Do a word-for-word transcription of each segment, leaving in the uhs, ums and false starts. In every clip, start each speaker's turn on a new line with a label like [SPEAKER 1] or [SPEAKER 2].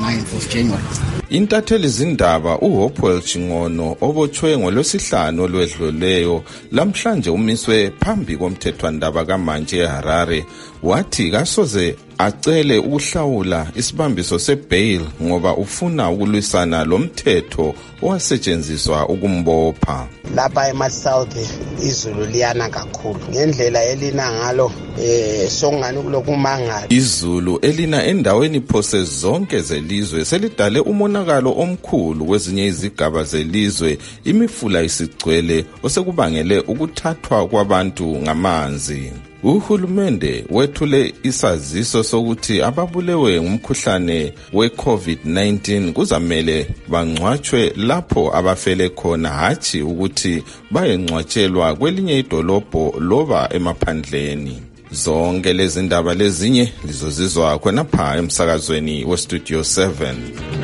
[SPEAKER 1] ninth of January.
[SPEAKER 2] Intatheli zindaba uHopewell Chingono obotshwe ngolwesihlanu olwedluleyo lamhlanje umiswe phambi komthethwandaba kaMantshi eHarare wathi kasoze acele ukuhlawula isibambiso sebail ngoba ufuna ukulwisana lomthetho owasetshenziswa ukumbopha.
[SPEAKER 3] Lapha eMasouth izulu liyana kakhulu ngendlela elina ngalo eh songani kulokumangala.
[SPEAKER 2] Izulu elina endaweni phose zonke zelizwe selidale umonakalo omkhulu kwezinye izigaba zelizwe, imifula isigcwele osekubangele ukuthathwa kwabantu ngamanzi. Uhulumende wethule isaziso sokuthi ababulewe ngumkhuhlane we-COVID nineteen kuzamele bangcwatshwe lapho abafele khona, hathi ukuthi bayengcwatshelwa kwelinye idolobho loba emaphandleni. Zonke lezi ndaba lezinye lizozizwa khonapha emsakazweni weStudio seven.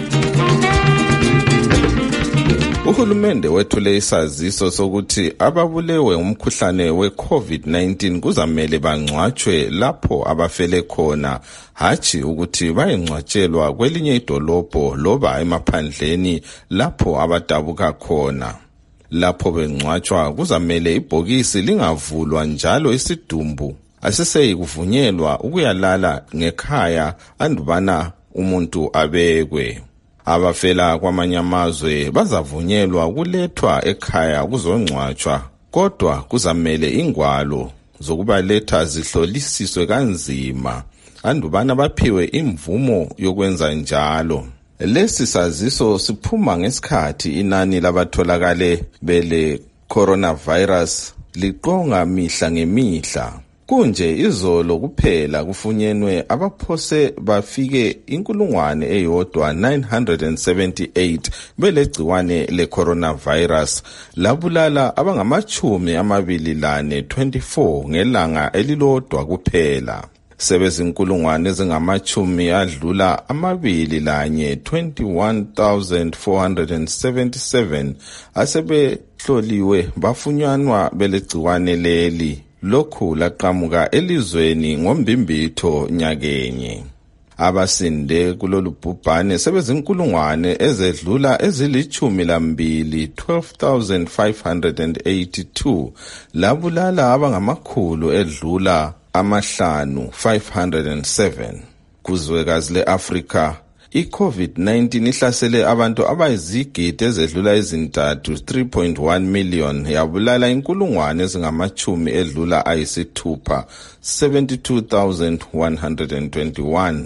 [SPEAKER 2] Uhulumende wethule isaziso sokuthi ababulewe ngumkhuhlane we-COVID nineteen kuzamele bangcwatshwe lapho abafele khona, hathi ukuthi bayengcwatshelwa kwelinye idolobho loba emaphandleni lapho abadabuka khona. Lapho bengcwatshwa kuzamele ibhokisi lingavulwa njalo isidumbu asiseyi kuvunyelwa ukuyalala ngekhaya andubana umuntu abekwe. Abafela kwamanye amazwe bazavunyelwa ukulethwa ekhaya kuzongcwatshwa, kodwa kuzamele ingwalo zokubaletha zihlolisiswe kanzima andubana baphiwe imvumo yokwenza njalo. Lesi saziso siphuma ngesikhathi inani labatholakale bele coronavirus liqonga mihla ngemihla. Kunje izolo kuphela kufunyenwe abaphose bafike inkulungwane eyodwa nine hundred seventy-eight belegciwane le coronavirus labulala abangamachumi amabili lane twenty-four ngelanga elilodwa kuphela. Sebezinkulungwane ezingamachumi adlula amabili lanye twenty-one thousand four hundred seventy-seven asebehloliwe bafunyanwa belegciwane leli. Lokhu laqhamuka elizweni ngombimbitho nyakenye. Abasinde kulolu bhubhane sebezinkulungwane ezedlula ezilichumi lambili twelve thousand five hundred eighty-two labulala abangamakhulu edlula amahlanu five hundred seven. Kuzwekazi le-Afrika i-COVID nineteen ihlasele abantu abayizigidi ezedlula ezintathu three point one million yabulala inkulungwane ezingamachumi edlula ayisithupha seventy-two thousand one hundred twenty-one.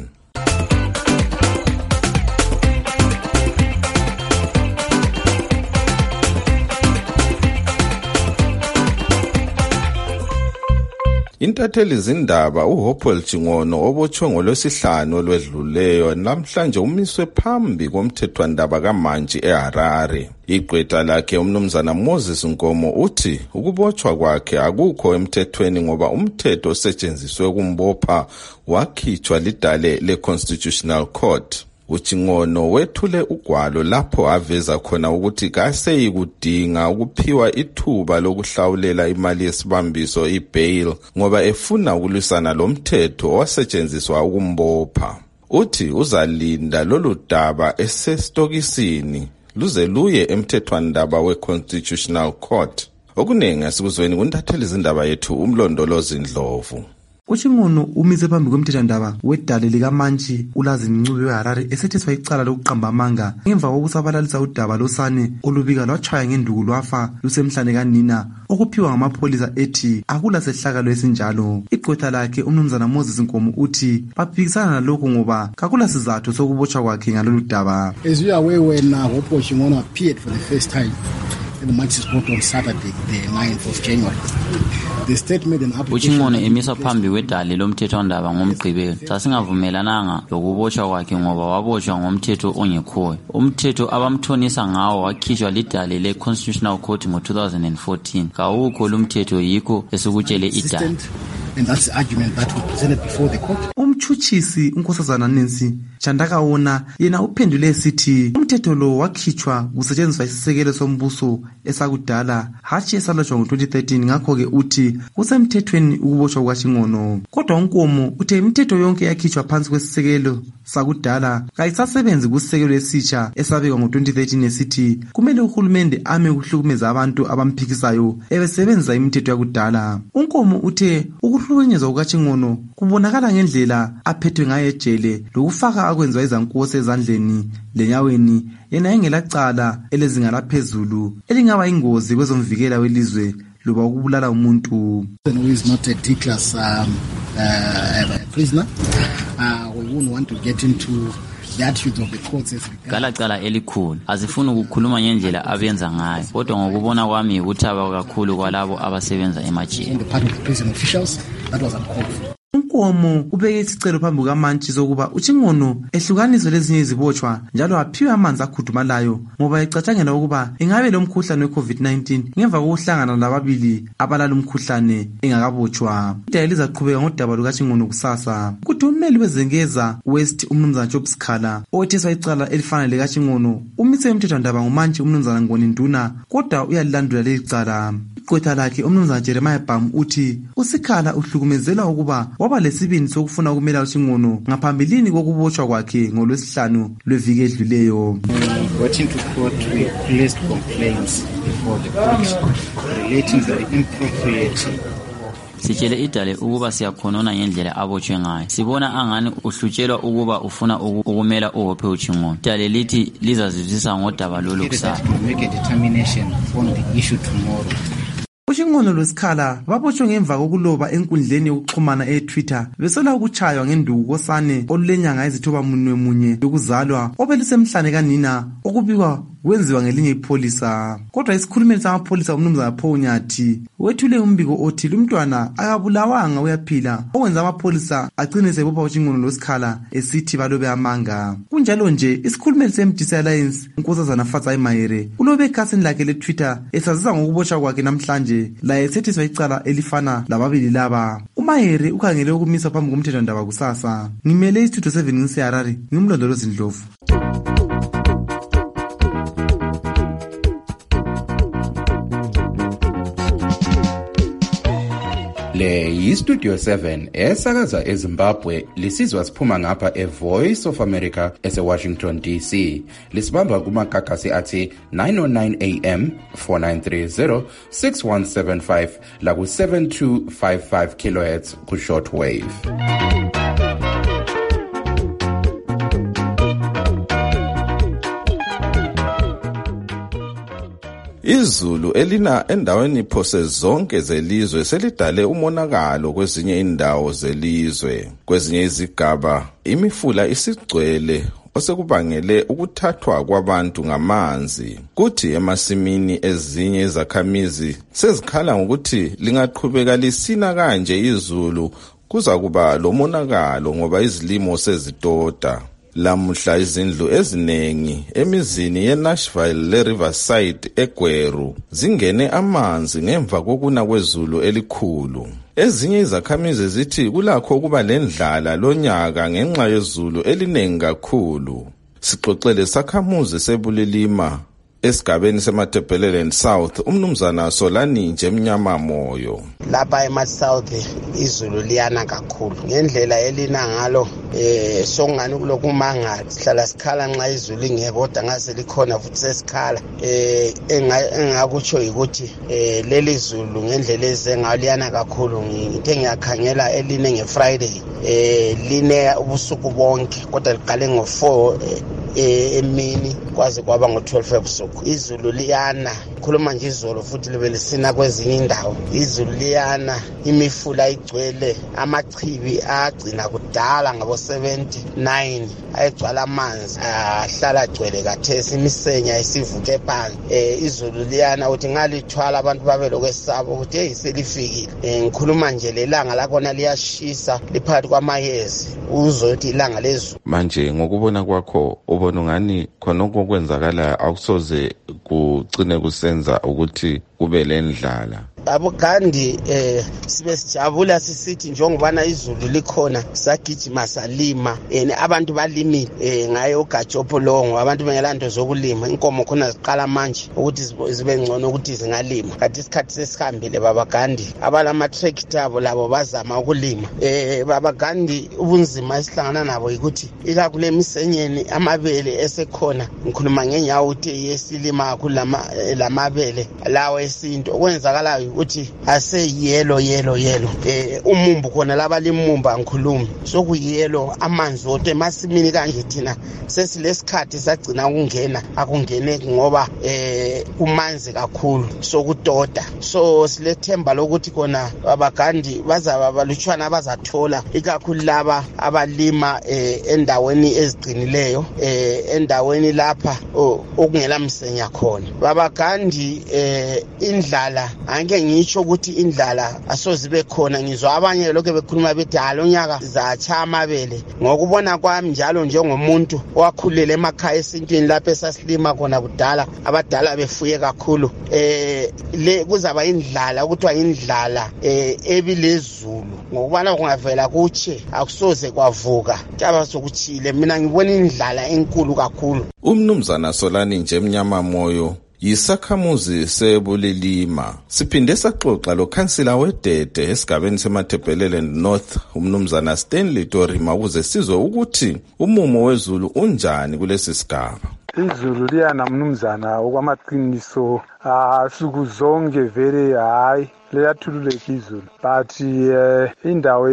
[SPEAKER 2] Intatheli zindaba uHopewell Chingono obotshwe ngolwesihlanu olwedluleyo namhlanje umiswe phambi komthethwandaba kaMantshi eHarare. Igqwetha lakhe umnumzana Moses Nkomo uthi ukubotshwa kwakhe akukho emthethweni ngoba umthetho osetshenziswe kumbopha wakhitshwa lidale le-Constitutional Court. Uchingono wethule ugwalo lapho aveza khona ukuthi kaseyi kudinga ukuphiwa ithuba lokuhlawulela imali yesibambiso ibail ngoba efuna ukulwisana lomthetho owasetshenziswa ukumbopha. Uthi uzalinda lolu daba esestokisini luze luye emthethwandaba we-Constitutional Court. Okunengi asikuzweni kuntatheli zindaba yethu uMlondolozi Ndlovu.
[SPEAKER 4] Uchingono umise phambi komthethwandaba wedale likaMantshi uLazini Ncube weHarare esethethwa icala lokuqamba amanga ngemva kokusabalalisa udaba losane olubika lwatshaya ngenduku lwafa lusemhlane kanina okuphiwa ngamapholisa ethi akula sehlakalo esinjalo. Igqwetha lakhe umnumzana Moses Nkomo uthi baphikisana nalokhu ngoba kakula sizathu sokubotshwa kwakhe ngalolu daba.
[SPEAKER 1] As we are aware, when uh, Hopo Chingono appeared for the first time in the Manchis Court on Saturday, the ninth of January,
[SPEAKER 5] Uchingono emisa phambi kwedale lomthethwandaba ngomgqibelo sasingavumelananga lokubotshwa kwakhe ngoba wabotshwa ngomthetho ongekhoyo. Umthetho abamthonisa ngawo wakhitshwa lidale le-Constitutional Court ngo two thousand fourteen. Kawukho lumthetho yikho esikutshele idale.
[SPEAKER 1] And that's the argument that we presented before the court.
[SPEAKER 4] umtshutshisi unkosazana Nancy Chandakaona yena uphendule esithi umthetho lo wakhitshwa kusetshenziswa isisekelo sombuso esakudala hatshi esalotshwa ngo twenty thirteen, ngakho ke uthi kusemthethweni ukubotshwa kukaChingono. Kodwa uNkomo uthe imithetho yonke yakhitshwa phansi kwesisekelo sakudala kayisasebenzi kusisekelo esitsha esabekwa ngo twenty thirteen esithi kumele uhulumende ame ukuhlukumeza abantu abamphikisayo ebesebenzisa imithetho yakudala. uNkomo uthe ukuhlukunyezwa kukaChingono kubonakala ngendlela aphethwe ngayo ejele lokufaka akwenziwa izankosi ezandleni lenyaweni yena engelacala elezinga laphezulu elingaba ingozi kwezomvikela welizwe loba ukubulala umuntu.
[SPEAKER 1] Who is not a D-class um, uh, prisoner. Uh, we wouldn't want to get into the attitude of the courts as regards.
[SPEAKER 5] Kala cala elikhulu azifuni ukukhuluma ngendlela abenza ngayo, kodwa ngokubona kwami ukuthaba kakhulu kwalabo abasebenza emajele.
[SPEAKER 1] On the part of the prison officials, that was uncalled for.
[SPEAKER 4] uNkomo ubeke isicelo phambi kukaMantshi sokuba uChingono ehlukaniswe lezinye izibotshwa njalo aphiwe amanzi akhudumalayo ngoba ecatshangela ukuba ingabe lo mkhuhlane weCovid nineteen ngemva kokuhlangana lababili abalala umkhuhlane engakabotshwa. Idaba lizaqhubeka ngodaba lukaChingono kusasa. Kuthi ummeli wezengeza West umnumzana Job Sikhala owetheswa icala elifana lekaChingono umise umthethwandaba nguMantshi umnumzana Ngoni Nduna, kodwa uyalilandula leli cala. Igqwetha lakhe umnumzana Jeremiah Bam uthi uSikhala uhlukumezela ukuba waba lesibindi sokufuna ukumela uChingono ngaphambilini kokubotshwa kwakhe ngolwesihlanu lweviki edluleyo.
[SPEAKER 6] Got into court with placed complaints before the court relating to the impropriety.
[SPEAKER 5] Sitshele idale ukuba siyakhonona ngendlela abotshwe ngayo. Sibona angani uhlutshelwa ukuba ufuna ukumela uHophe uChingono. Idale lithi lizazizwisa ngodaba lolu kusasa.
[SPEAKER 6] Make a determination on the issue tomorrow.
[SPEAKER 4] uChingono loSikhala babotshwe ngemva kokuloba enkundleni yokuxhumana eTwitter besola ukuchaywa ngenduku kosane olulenyanga ezithoba munwe munye yokuzalwa obelusemhlane kanina okubikwa wenziwa ngelinye ipholisa. Kodwa isikhulumeli samapholisa umnumzana Phonyathi wethule umbiko othi lumntwana akabulawanga uyaphila, okwenza amapholisa agcine sebopha uChingono loSikhala esithi balobe amanga. Kunjalo nje isikhulumeli seM D C Alliance unkosazana Fatsai Mahere ulobe ekhasini lakhe leTwitter esazisa ngokubotshwa kwakhe namhlanje la esethiswa icala elifana lababili laba. uMahere ukhangele ukumisa phambi komthethwandaba kusasa. Ngimele istudio seven ngiseHarare, ngimlondolozi Ndlovu.
[SPEAKER 7] Le yiStudio seven esakaza eZimbabwe lisizwa siphuma ngapha eVoice of America eseWashington D C. Lisibamba kumakakasi athi nine oh nine A M, four nine three zero, six one seven five la ku seven two five five kilohertz ku shortwave.
[SPEAKER 2] Izulu elina endaweni phose zonke zelizwe selidale umonakalo kwezinye indawo zelizwe. Kwezinye izigaba imifula isigcwele osekubangele ukuthathwa kwabantu ngamanzi. Kuthi emasimini ezinye izakhamizi sezikhala ngokuthi lingaqhubeka lisina kanje izulu kuza kuba lomonakalo ngoba izilimo sezitoda. Lamuhla izindlu ezinengi emizini yeNashville leRiverside eGweru zingene amanzi ngemva kokuna kwezulu elikhulu. Ezinye izakhamizi zithi kulakho kuba lendlala lonyaka ngenxa yezulu elinengi kakhulu. Sixoxele sakhamuzi sebulilima esigabeni seMatabeleland South umnumzana Solani nje emnyama moyo.
[SPEAKER 3] Lapha eMasouth izulu liyana kakhulu ngendlela elina ngalo eh songani kulokumanga sihlala sikhala nxa izulu ingekho kodwa ngase likhona futhi sesikhala eh engakutsho ukuthi eh leli zulu ngendlela ezengayo liyana kakhulu. Ngithe ngiyakhangela eline ngeFriday eh line ubusuku bonke kodwa liqale ngo four eh emini kwaze kwaba ngo twelve ebusuku. Izulu liyana khuluma nje izolo futhi libe lisina kwezinye indawo. Izulu liyana imifula igcwele amachibi agcina kudala ngabo seventy-nine ayegcwala amanzi ahlala agcwele kathesi imisenya isivuke phansi. Eh izulu liyana uthi ngalithwala abantu babe lokwesaba ukuthi hey selifikile. Ngikhuluma nje lelanga lakhona liyashisa liphakathi kwamayezi uzothi ilanga lezulu.
[SPEAKER 2] Manje ngokubona kwakho ubona ngani khona okwenzakala akusoze kucine kusenza ukuthi kube lendlala?
[SPEAKER 3] abogandi eh sibe sijabula sisithi njengobana izulu likhona sagijima salima and abantu balimile eh ngayo uGajopo longo abantu bengelanto zokulima inkomo khona ziqala manje ukuthi zibe ngcono ukuthi zingalima kanti isikhathi sesihambile babagandi abalama tractor abo labo bazama ukulima eh babagandi ubunzima esihlangana nabo ukuthi ikakule misenyeni amabele esekhona ngikhuluma ngenyawo uthi yesilima kulama lamabele lawo esinto okwenzakalayo ukuthi ase yellow yellow yellow eh umumbu khona laba limumba ngikhuluma sokuyelo amanzi ote masimini kanje thina sesilesikhathi sagcina ukungena akungene ngoba eh kumanzi kakhulu sokudoda so silethemba lokuthi kona abagandi bazaba balutshwana bazathola ikakhulu laba abalima eh endaweni eziqinileyo eh endaweni lapha okungela msenya khona babagandi eh indlala angeke ngisho ukuthi indlala asozibe khona ngizwa abanye lokho bekhuluma bethi halonyaka zacha amabele ngokubona kwami njalo njengomuntu owakhulele emakhaya esintwini lapha esasilima khona kudala abadala befuye kakhulu eh le kuzaba indlala ukuthiwa indlala eh ebilezulu ngokubana kungavela kutshe akusoze kwavuka taba sokuchile mina ngibona indlala enkulu kakhulu.
[SPEAKER 2] Umnumzana Solani Njemnyama Moyo yisakhamuzi sebulilima siphinde saxoxa lo khansila wedede esigabeni seMatabeleland North umnumzana Stanley Torima ukuze sizwe ukuthi umumo wezulu unjani kulesi sigaba.
[SPEAKER 8] Izulu liyana mnumzana okwamaqiniso asuku zonke vele hayi liyathululeka izulu but eh indawo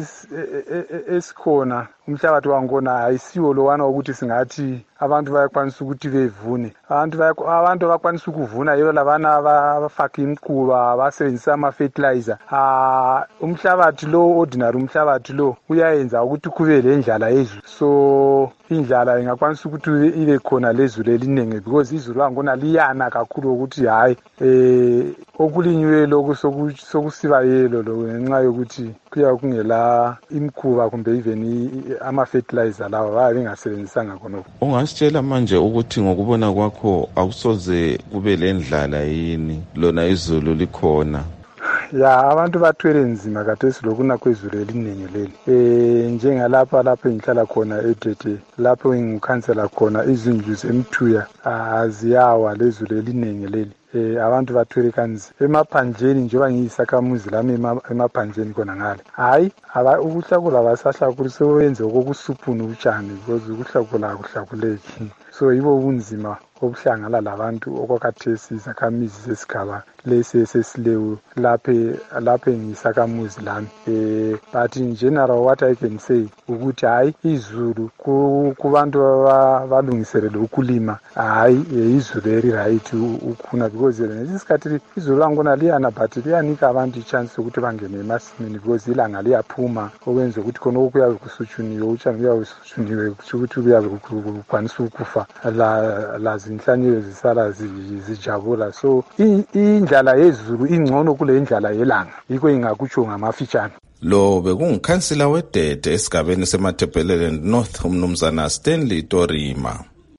[SPEAKER 8] esikhona umhlabathi wangona ayisiwo lo wana ukuthi singathi abantu bayakwanisa ukuthi bevune abantu abantu bakwanisa ukuvuna yibo labana abafaka imquba basebenzisa ama fertilizer ah umhlabathi lo ordinary umhlabathi lo uyayenza ukuthi kube lendlala yezulu so indlala ingakwanisa ukuthi ibe khona lezulu eliningi because izulu wangona liyana kakhulu ukuthi hayi eh okulinywe lokho sokusiba yelo lo ngenxa yokuthi kuya kungela imkhuba kumbe even ama fertilizer lawa baye bengasebenzisanga khonokho.
[SPEAKER 2] Ungasitshela manje ukuthi ngokubona kwakho awusoze kube lendlala yini lona izulu likhona?
[SPEAKER 8] Ya abantu bathwele nzima kathesi lokuna kwezulu eliningi leli eh njengalapha lapha engihlala khona eDede lapho engikhansela khona izindlu zemthuya aziyawa lezulu eliningi leli eh abantu bathwele kanzi emaphandleni njengoba ngiyisakhamuzi lami emaphandleni khona ngale hayi aba ukuhlakula basahlakula sebenze okokusuphuna utshani because ukuhlakula akuhlakuleki so yibo ubunzima obuhlangana labantu okwakhathesi izakhamizi zesigaba lesi sesilewu lapha lapha ngisakhamuzi lami eh but in general what I can say ukuthi hayi izulu kubantu balungiselele ukulima hayi izulu eri right ukhuna because lesikhathi izulu langona liyana but liyanika abantu ichance ukuthi bangene emasimini because ilanga liyaphuma okwenza ukuthi khona okuyabe kusuthuniwe utshani kuyabe kusuthuniwe ukuthi kuyabe kukwanisa ukufa la lazi inhlanyelo zisala zijabula so indlala yezulu ingcono kule indlala yelanga yiko ingakutsho ngamafitshane.
[SPEAKER 2] Lo bekungikhansila wedede esigabeni seMatabeleland North umnumzana Stanley Torima.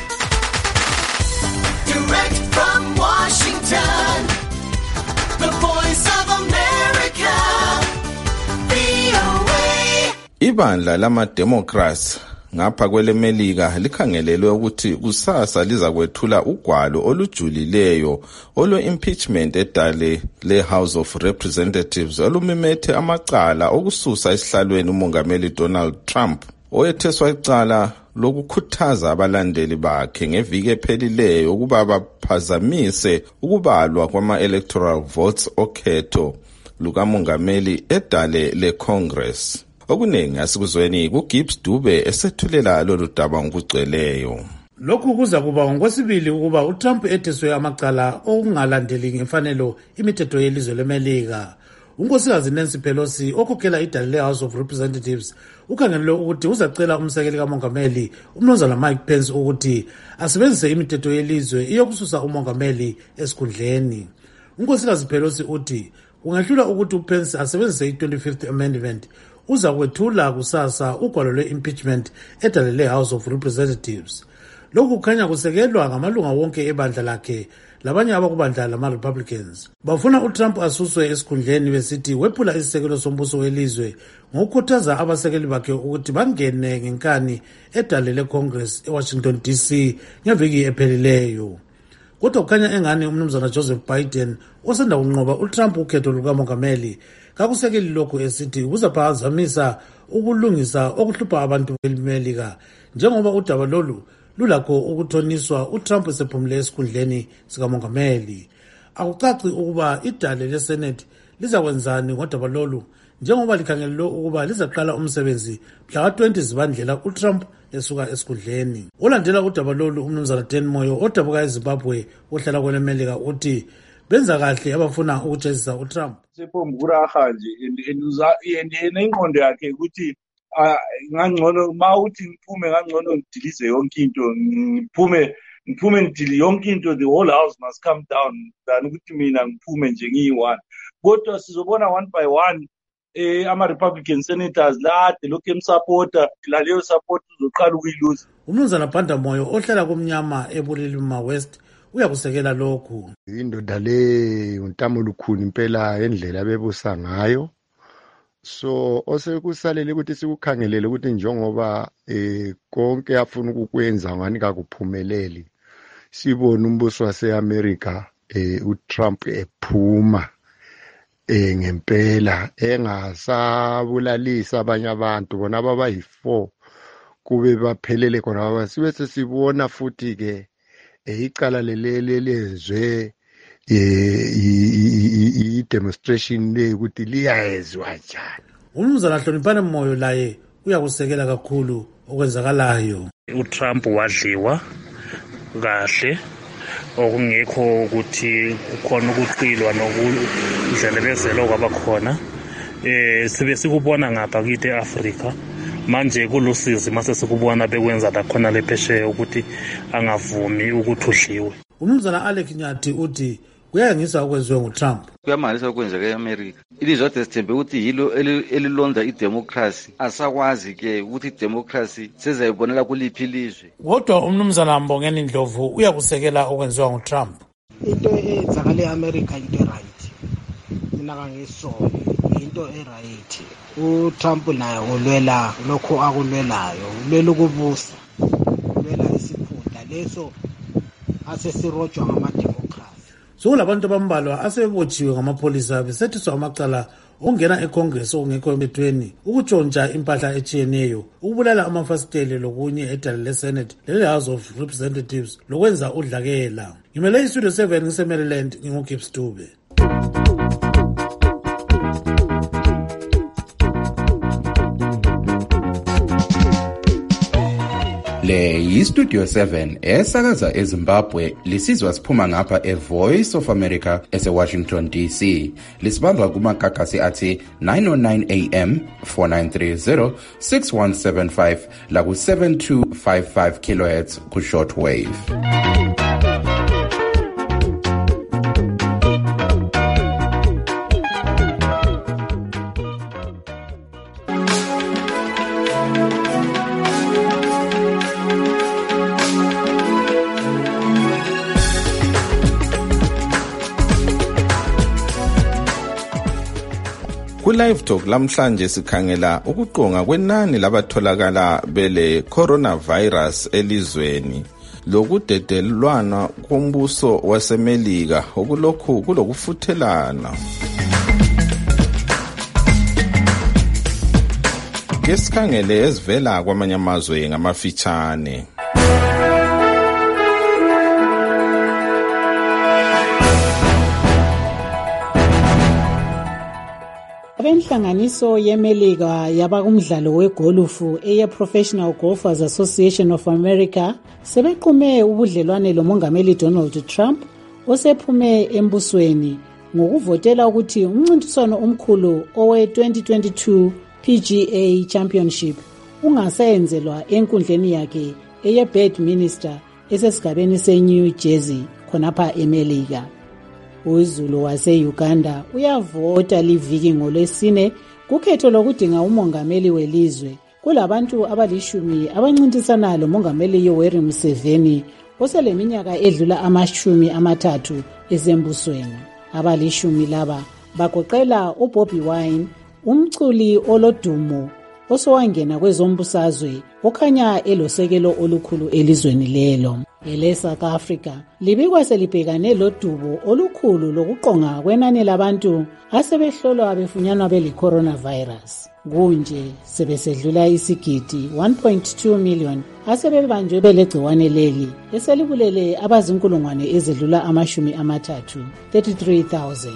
[SPEAKER 9] Direct from Washington, the voice of America, V O A.
[SPEAKER 2] Ibandla lama-Democrats ngapha kwelemelika likhangelelwe ukuthi kusasa liza kwethula ugwalo olujulileyo olwe-impeachment edale le-House of Representatives olumimethe amacala okususa esihlalweni umongameli Donald Trump oyetheswa icala lokukhuthaza abalandeli bakhe ngeviki ephelileyo ukuba baphazamise ukubalwa kwama-electoral votes okhetho lukamongameli edale le-Congress. Okuningi asikuzweni kuGibbs Dube esethulela lolu daba ngokugcweleyo.
[SPEAKER 10] Lokhu kuza kuba ngokwesibili ukuba uTrump etheswe amacala okungalandeli ngemfanelo imithetho yelizwe leMelika. Unkosikazi Nancy Pelosi okhokhela idale le-House of Representatives ukhangelelwe ukuthi uzacela umsekeli kamongameli umnumzana Mike Pence ukuthi asebenzise imithetho yelizwe iyokususa umongameli esikhundleni. Unkosikazi Pelosi uthi kungahlula ukuthi uPence asebenzise i-twenty-fifth amendment uza kwethula kusasa ugwalo lwe-impeachment edale le-House of Representatives. Lokhu kukhanya kusekelwa ngamalunga wonke ebandla lakhe labanye abakubandla lama-Republicans. Bafuna uTrump asuswe esikhundleni besithi wephula isisekelo sombuso welizwe ngokukhuthaza abasekeli bakhe ukuthi bangene ngenkani edale leCongress eWashington D C ngeviki ephelileyo. Kodwa kukhanya engani umnumzana Joseph Biden osanda kunqoba uTrump ukhetho lukamongameli kakusekeli lokhu esithi kuzaphazamisa ukulungisa okuhlupha abantu beMelika njengoba udaba lolu lulakho ukuthoniswa uTrump esephumule esikhundleni sikamongameli. Akucaci ukuba idale leSenate lizakwenzani ngodaba lolu njengoba likhangelwe ukuba lizaqala umsebenzi mhla ka-twenty Zibandlela uTrump esuka esikhundleni. Olandela udaba lolu umnumzana Dan Moyo odabuka eZimbabwe ohlala kwelemelika uthi benza kahle abafuna ukujezisa uTrump.
[SPEAKER 11] Sephomukuraha nje yena ingqondo yakhe ukuthi ngangcono mawuthi ngiphume ngangcono ngidilize yonke into ngiphume ngiphume ngidili yonke into, the whole house must come down than ukuthi mina ngiphume nje ngiyi-one. Kodwa sizobona one by one eh ama-Republican senators lade lokhu emsupporta laleyo support uzoqala ukuyiluza.
[SPEAKER 10] Umnumzana Banda Moyo ohlala kumnyama eBulilima West uyakusekela lokhu.
[SPEAKER 12] Indoda le untamo lukhuni impela endlela abebusa ngayo. So osekusalele ukuthi sikukhangelele ukuthi njengoba eh konke afuna ukukwenza ngani kakuphumeleli. Sibona umbuso waseAmerica eh uTrump ephuma eh ngempela engasabulalisa abanye abantu bona ababayi-four kube baphelele khona baba sibe sesibona futhi ke icala lelele lezwe i-demonstration le ukuthi liyezwa njani.
[SPEAKER 10] Umnumzana Hloniphane Moyo laye uyakusekela kakhulu okwenzakalayo.
[SPEAKER 13] uTrump wadliwa kahle okungekho ukuthi kukhona ukuqilwa nokudlelelezela kwabakhona. Eh sibe sikubona ngapha kithi eAfrica manje kulusizi mase sikubona bekwenza la khona lephesheya ukuthi angavumi ukuthi udliwe.
[SPEAKER 10] Umnumzana Alec Nyathi uthi kuyangisa okwenziwe nguTrump.
[SPEAKER 14] Kuyamangalisa okwenzeke eAmerica. Ilizwe sithembe ukuthi yilo elilonda idemocracy asakwazi ke ukuthi idemocracy sezayibonela kuliphi ilizwe.
[SPEAKER 10] Kodwa umnumzana Mbongeni Ndlovu uyakusekela okwenziwa nguTrump.
[SPEAKER 3] Into eyenzakale eAmerica into right. Mina kangisona into eright. uTrump naye ulwela lokho akulwelayo, ulwela ukubusa, ulwela isikhundla leso asesirojwa ngamademocracy.
[SPEAKER 10] So labantu abambalwa asebebotshiwe ngamapholisa besethiswa amacala ongena eCongress okungekho emthethweni, ukutshontsha impahla etshiyeneyo, ukubulala amafasiteli lokunye edale leSenate lele-House of Representatives lokwenza udlakela. Ngimele iStudio seven ngise-Maryland nginguGibbs Dube.
[SPEAKER 7] Le yiStudio seven esakaza eZimbabwe lisizwa siphuma ngapha eVoice of America eseWashington D C. Lisibamba kumakakasi athi nine oh nine A M, four nine three zero, six one seven five la ku seven two five five kilohertz ku shortwave.
[SPEAKER 2] Ku-Live Talk lamhlanje sikhangela ukuqonga kwenani labatholakala bele coronavirus elizweni lokudedelwana kombuso waseMelika okulokhu kulokufuthelana. Ke sikhangele ezivela kwamanye amazwe ngamafitshane.
[SPEAKER 15] Abenhlanganiso yeMelika yabakumdlalo wegolufu eye Professional Golfers Association of America sebequme ubudlelwane lomongameli Donald Trump osephume embusweni ngokuvotela ukuthi umncintiswano omkhulu owe twenty twenty-two P G A Championship ungasenzelwa enkundleni yakhe eye Bedminster esesigabeni seNew Jersey khonapha eMelika. uZulu wase-Uganda uyavota liviki ngolwesine kukhetho lokudinga umongameli welizwe kulabantu abalishumi abancintisana lomongameli Yoweri Museveni oseleminyaka edlula amashumi amathathu esembusweni. Abalishumi laba bagoqela uBobby Wine, umculi olodumo osowangena kwezombusazwe okhanya elosekelo olukhulu elizweni lelo. Ele South Africa libikwa selibhekane lodubo olukhulu lokuqonga kwenani labantu asebehlolwa befunyanwa bele-coronavirus. Kunje sebesedlula isigidi one point two million asebebanjwe belegciwane leli eselibulele abazinkulungwane ezidlula amashumi amathathu thirty-three thousand.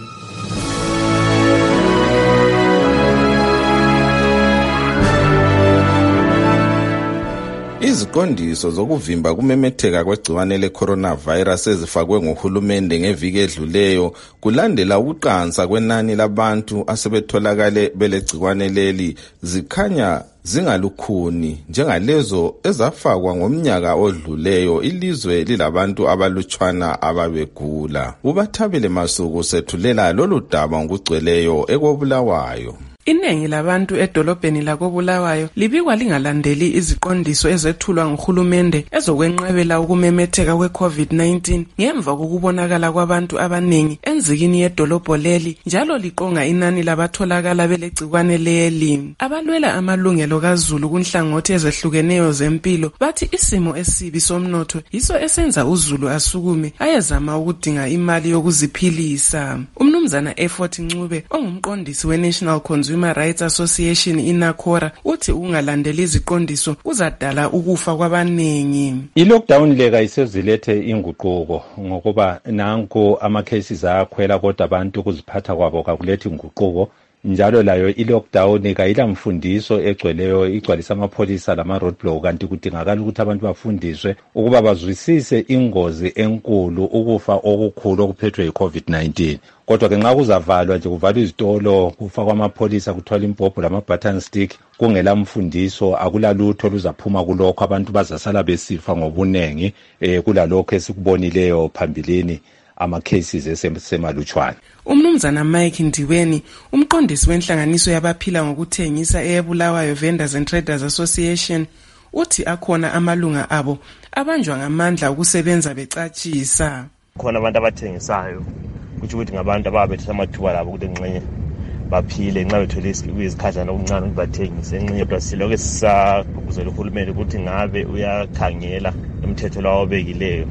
[SPEAKER 2] Iziqondiso zokuvimba kumemetheka kwegciwane le-coronavirus ezifakwe nguhulumende ngeviki edluleyo kulandela ukuqansa kwenani labantu asebetholakale belegciwane leli zikhanya zingalukhuni njengalezo ezafakwa ngomnyaka odluleyo ilizwe lilabantu abalutshwana ababegula. Ubathabile Masuku sethulela lolu daba ngokugcweleyo ekobulawayo.
[SPEAKER 16] Iningi labantu edolobheni lakobulawayo libikwa lingalandeli iziqondiso ezethulwa nguhulumende ezokwenqabela ukumemetheka kwe-COVID nineteen ngemva kokubonakala kwabantu abaningi enzikini yedolobho leli njalo liqonga inani labatholakala belegciwane leli. Abalwela amalungelo kaZulu kunhlangothi ezehlukeneyo zempilo bathi isimo esibi somnotho yiso esenza uZulu asukume ayezama ukudinga imali yokuziphilisa. Umnumzana Effort Ncube ongumqondisi we-National Consumer Consumer Rights Association inakora uthi ungalandeli iziqondiso kuzadala ukufa kwabaningi.
[SPEAKER 17] I-lockdown leka isezilethe inguquko ngokuba nanku ama cases ayakhwela kodwa abantu kuziphatha kwabo kakulethi inguquko. Njalo layo i-lockdown kayila mfundiso egcweleyo igcwalisa amapholisa lama roadblock kanti kudingakala ukuthi abantu bafundiswe ukuba bazwisise ingozi enkulu ukufa okukhulu okuphethwe yi-COVID nineteen. Kodwa ke nxa kuzavalwa nje kuvalwa izitolo kufakwa amapholisa kuthola impopho lama button stick kungela mfundiso akulalutho luzaphuma kulokho abantu bazasala besifa ngobunengi eh kulalokho esikubonileyo phambilini ama cases esemalutshwana.
[SPEAKER 16] Umnumzana Mike Ndiweni umqondisi wenhlanganiso yabaphila ngokuthengisa eyeBulawayo Vendors and Traders Association uthi akhona amalunga abo abanjwa ngamandla ukusebenza becatshisa.
[SPEAKER 18] Khona abantu abathengisayo kuthi ukuthi ngabantu ababethe amathuba labo ukuthi ngxenye baphile nxa bethole izikhadlana okuncane ukuthi bathengise ngxenye plasilo ke sisagqugquzela uhulumende ukuthi ngabe uyakhangela umthetho lawo obekileyo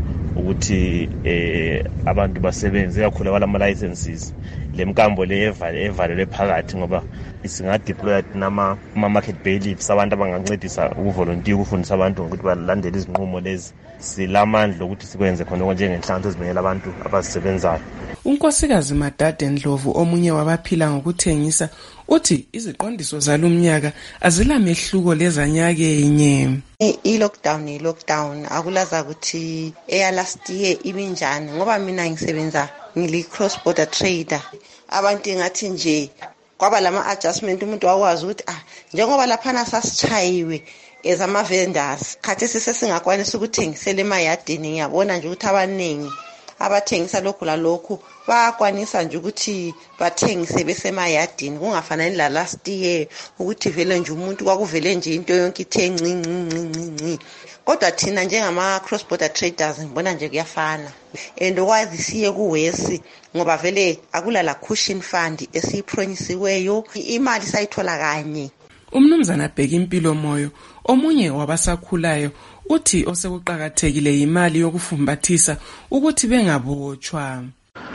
[SPEAKER 18] ukuthi eh abantu basebenze kakhulu abalama licenses lemkambo le evalelwe phakathi ngoba isinga deployed nama market bailiffs abantu abangancedisa ukuvolunteer ukufundisa abantu ukuthi balandele izinqumo lezi silamandla ukuthi sikwenze khona njengenhlanganiso ezibengela abantu abasebenzayo.
[SPEAKER 16] Unkosikazi Madade Ndlovu omunye wabaphila ngokuthengisa uthi iziqondiso zalumnyaka azilamehluko lezanyakenye.
[SPEAKER 19] I-lockdown i-lockdown akulaza ukuthi eya last year ibinjani ngoba mina ngisebenza ngili cross border trader. Abantu ngathi nje kwaba lama adjustment umuntu wakwazi ukuthi ah njengoba laphana sasichayiwe ezama vendors khathi sisesingakwanisa ukuthengisela emayadini ngiyabona nje ukuthi abaningi abathengisa lokhu la lokhu bayakwanisa nje ukuthi bathengise besemayadini kungafanani la last year ukuthi vele nje umuntu kwakuvele nje into yonke ithe nci nci nci nci. Kodwa thina njengama cross border traders ngibona nje kuyafana and okwazi siye kuwesi ngoba vele akulala cushion fund esiyipromisesiweyo imali sayithola kanye.
[SPEAKER 16] Umnumzana Bheki Impilo Moyo omunye wabasakhulayo uthi osekuqhakathekile imali yokufumbathisa ukuthi bengabotshwa.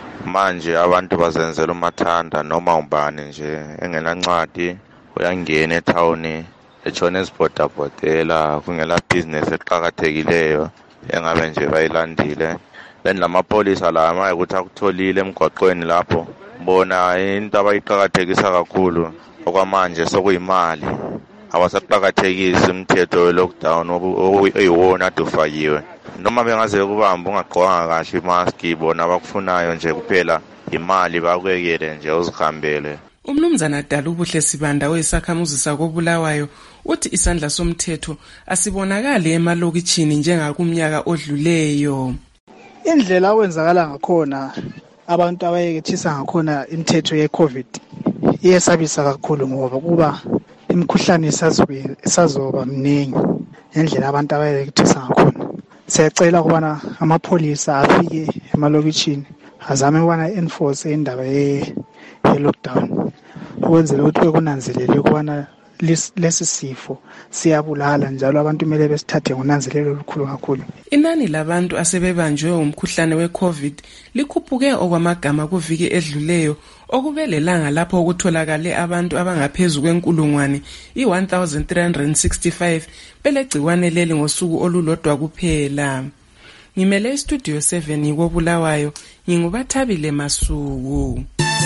[SPEAKER 20] Manje abantu bazenzela umathanda noma ubani nje engenancwadi uyangena etown eJohannesburg botela kungela business eqhakathekileyo engabe nje bayilandile then lamapolisa la amaye ukuthi akutholile emgwaqweni lapho bona into abayiqhakathekisa kakhulu okwamanje sokuyimali abasaqhakathekisa umthetho we-lockdown oyiwona adufakiwe noma bengaze kubamba ungagqokanga kahle imask bona abakufunayo nje kuphela imali bakuyekele nje uzihambele.
[SPEAKER 16] Umnumzana Dalubuhle Sibanda oyisakhamuzi sakobulawayo uthi isandla somthetho asibonakali emalokitshini njengakumnyaka odluleyo.
[SPEAKER 21] Indlela okwenzakala ngakhona abantu abayekethisa ngakhona imithetho ye-COVID iyesabisa kakhulu ngoba kuba imikhuhlane isazobe isazoba mningi ngendlela abantu abayekuthusa ngakhona. Siyacela ukubana amapholisa afike emalokitshini azame ukubana enforce indaba ye lockdown ukwenzela ukuthi bekunanzelele ukubana lesi sifo siyabulala njalo abantu kumele besithathe ngonanzelelo olukhulu kakhulu.
[SPEAKER 16] Inani labantu asebebanjwe umkhuhlane we-COVID likhuphuke okwamagama kuviki edluleyo okubelelanga lapho ukutholakale abantu abangaphezulu kwenkulungwane i-one thousand three hundred sixty-five belegciwane leli ngosuku olulodwa kuphela. Ngimele istudio seven yikobulawayo ngingubathabile Masuku.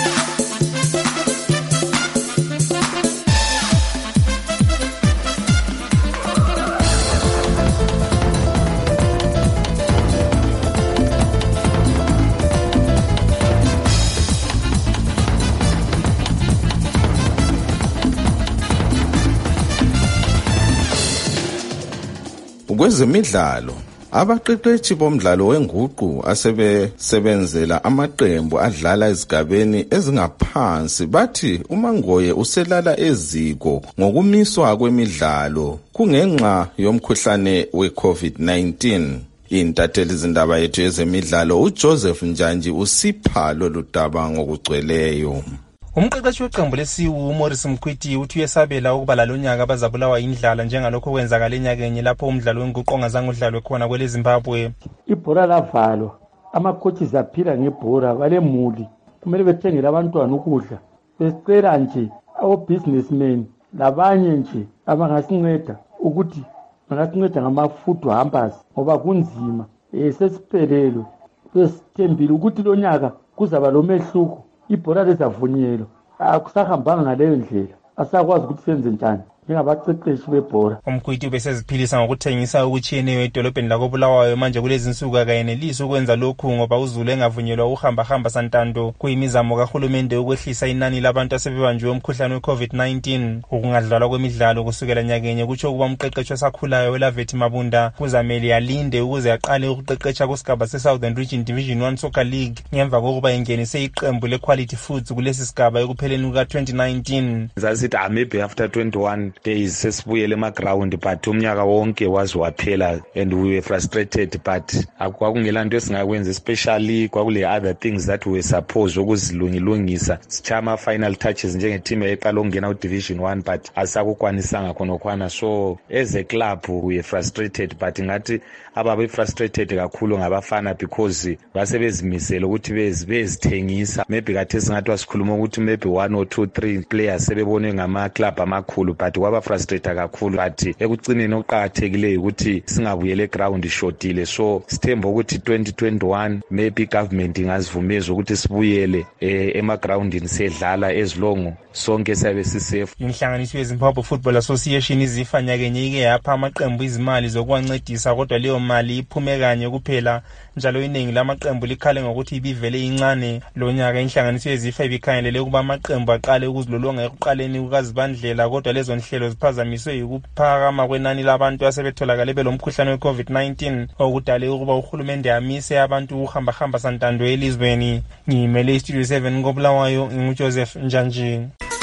[SPEAKER 2] Kwezemidlalo, abaqeqetshi bomdlalo wenguqu asebesebenzela amaqembu adlala ezigabeni ezingaphansi bathi uMangoye uselala eziko ngokumiswa kwemidlalo kungenxa yomkhuhlane we-COVID nineteen. Intatheli izindaba yethu yezemidlalo uJoseph Njanji usipha lolu daba ngokugcweleyo.
[SPEAKER 1] Umqeqeshi weqembu lesiwu uMorris Mkhwiti uthi uyesabela ukuba lalonyaka bazabulawa indlala njengalokho kwenzakala enyakeni lapho umdlalo wenguqu ongazange udlalwe khona kwele Zimbabwe.
[SPEAKER 22] Ibhora lavalwa, ama-coaches aphila ngebhora, balemuli kumele bethengele abantwana ukudla. Besicela nje abo-businessmen labanye nje abangasinceda ukuthi bangasinceda ngama-food hampers ngoba kunzima. Eh sesiphelelwe besithembile ukuthi lo nyaka kuzaba lo mehluko. Ibhora lezavunyelwa akusahambanga ngaleyo ndlela asakwazi ukuthi senze njani njengabaqeqeshi bebhora.
[SPEAKER 1] Umkhwiti beseziphilisa ngokuthengisa okutshiyeneyo edolobheni lakobulawayo manje kulezi insuku akayenelisi ukwenza lokhu ngoba uZulu engavunyelwa ukuhamba hamba santando kuyimizamo kahulumende ukwehlisa inani labantu asebebanjwe umkhuhlane we-COVID nineteen. Ukungadlalwa kwemidlalo kusukela nyakenye kutsho ukuba umqeqeshi osakhulayo weLavethi Mabunda kuzamele alinde ukuze aqale ukuqeqesha kusigaba se-Southern Region Division one Soccer League ngemva kokuba engenise iqembu le-Quality Foods kulesi sigaba ekupheleni kuka twenty nineteen.
[SPEAKER 23] Zasithi ah maybe after twenty-one days sesibuyele emaground but umnyaka wonke wazi waphela and we were frustrated but akwakungela nto esingakwenza especially kwakule other things that we were supposed ukuzilungilungisa sichama final touches njenge team eqala ukungena ku division one but asakukwanisanga khona khona so as a club we were frustrated but ngathi ababe frustrated kakhulu ngabafana because basebezimisela ukuthi bezithengisa maybe kathi singathi wasikhuluma ukuthi maybe one or two three players sebebone ngama club amakhulu but kwaba frustrated kakhulu but ekucineni oqhakathekileyo ukuthi singabuyele ground shotile so sithemba ukuthi twenty twenty-one maybe government ingazivumeza ukuthi sibuyele ema groundini sedlala as long sonke sabe sisafe.
[SPEAKER 1] Inhlanganiso yeZimbabwe Football Association izifanya kenye ike yapha amaqembu izimali zokwancedisa kodwa leyo mali iphume kanye kuphela njalo iningi lamaqembu likhale ngokuthi ibivele incane. Lo nyaka inhlanganiso yezifa ibikhangelele ukuba amaqembu aqale ukuzilolonga ekuqaleni kukazibandlela kodwa lezo nhlelo ziphazamiswe ukuphakama kwenani labantu asebetholakale belomkhuhlane we-COVID nineteen okudale ukuba uhulumende amise abantu uhamba hamba santando elizweni. Ngimele iStudio seven ngobulawayo nguJoseph Njanji.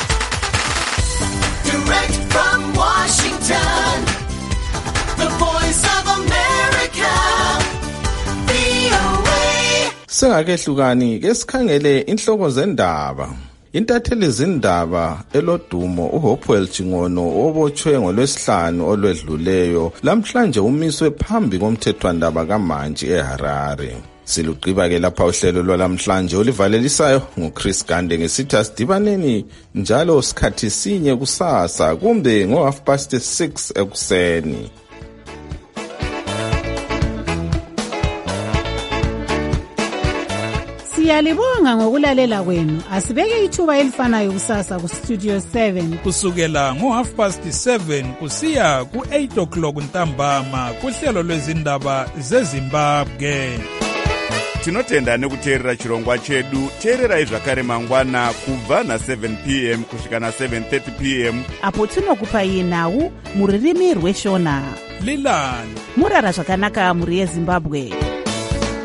[SPEAKER 9] Direct from Washington, the voice of America, V O A.
[SPEAKER 2] Sengakehlukani ke sikhangele inhloko zendaba. Intatheli zindaba elodumo uHopewell Chingono obotshwe ngolwesihlanu olwedluleyo lamhlanje umiswe phambi komthethwandaba kaMantshi eHarare. Siluqiba ke lapha uhlelo lwalamhlanje olivalelisayo nguChris Gande ngesithi asidibaneni njalo sikhathi sinye kusasa kumbe ngo half past six ekuseni.
[SPEAKER 15] Siyalibonga ngokulalela kwenu. Asibeke ithuba elifanayo kusasa ku Studio seven
[SPEAKER 24] kusukela ngo half past seven kusiya ku eight o'clock ntambama kuhlelo lwezindaba zeZimbabwe.
[SPEAKER 25] Tinotenda nekuteerera chirongwa chedu. Teererai zvakare mangwana kubva na seven p m kusvika na seven thirty p m
[SPEAKER 26] apo tinokupai nhau muririmi rweshona.
[SPEAKER 24] Lilani
[SPEAKER 26] murara zvakanaka muri yeZimbabwe.